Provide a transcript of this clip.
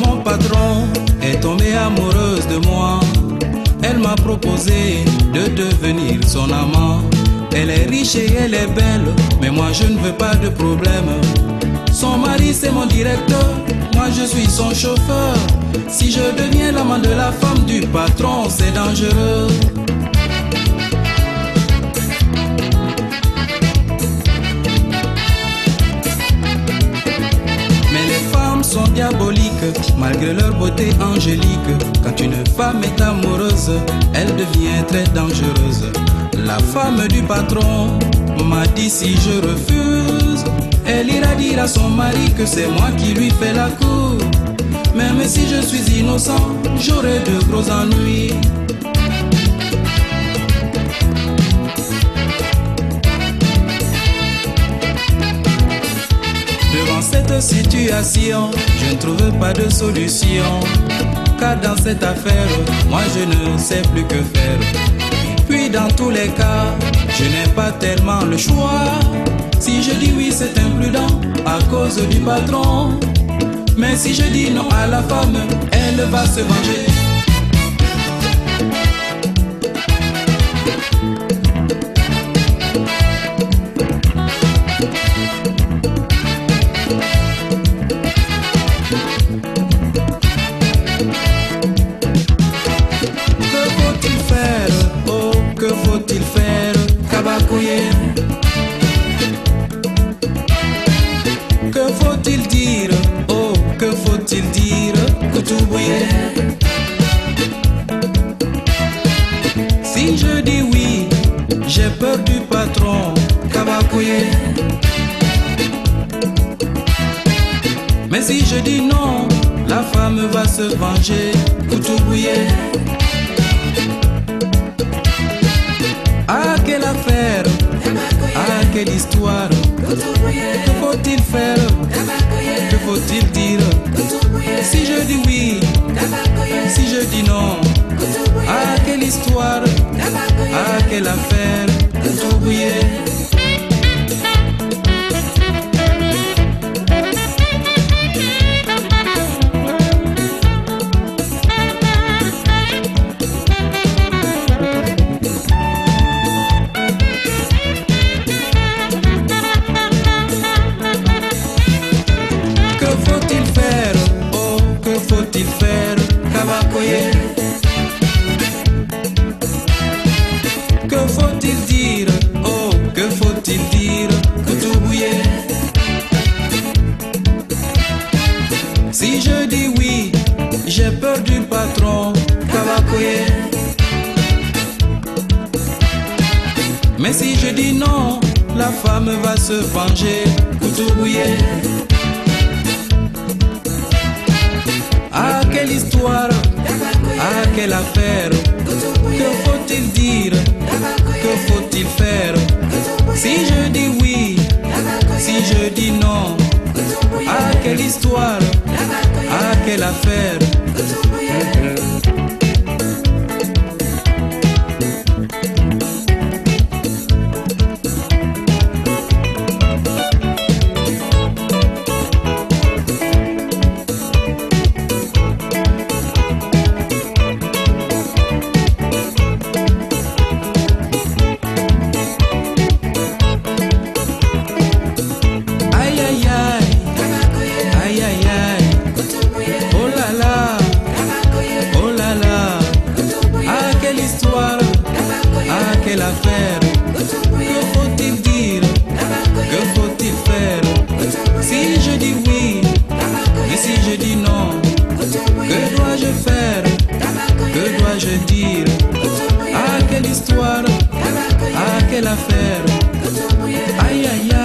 mon patron est tombée amoureuse de moi. Elle m'a proposé de devenir son amant. Elle est riche et elle est belle, mais moi je ne veux pas de problème. Son mari c'est mon directeur, moi je suis son chauffeur. Si je deviens l'amant de la femme du patron, c'est dangereux. Sont diaboliques malgré leur beauté angélique. Quand une femme est amoureuse, elle devient très dangereuse. La femme du patron m'a dit si je refuse, elle ira dire à son mari que c'est moi qui lui fais la cour. Même si je suis innocent, j'aurai de gros ennuis. Devant cette situation, je ne trouve pas de solution. Car dans cette affaire, moi je ne sais plus que faire. Puis dans tous les cas, je n'ai pas tellement le choix. Si je dis oui, c'est imprudent à cause du patron. Mais si je dis non à la femme, elle va se venger. Que faut-il dire? Oh, que faut-il dire? Koutoubouyé. Si je dis oui, j'ai peur du patron. Kabakouye. Mais si je dis non, la femme va se venger. Koutoubouyé. Ah, quelle affaire! Ah, quelle histoire! Que faut-il faire? Que faut-il dire? Si je dis oui, si je dis non. Ah, quelle histoire! Ah, quelle affaire! Koutoubouyé. Que faut-il dire? Oh, que faut-il dire? Koutoubouyé. Si je dis oui, j'ai peur du patron. Kabakoye. Mais si je dis non, la femme va se venger. Koutoubouyé. Ah, quelle histoire! Ah, quelle affaire! Que faut-il dire? Que faut-il faire? Si je dis oui, si je dis non. Ah, quelle histoire! Ah, quelle affaire! Quelle affaire? Que faut-il dire? Que faut-il faire? Si je dis oui, et si je dis non, que dois-je faire? Que dois-je dire? Ah, quelle histoire? Ah, quelle affaire? Aïe, aïe, aïe.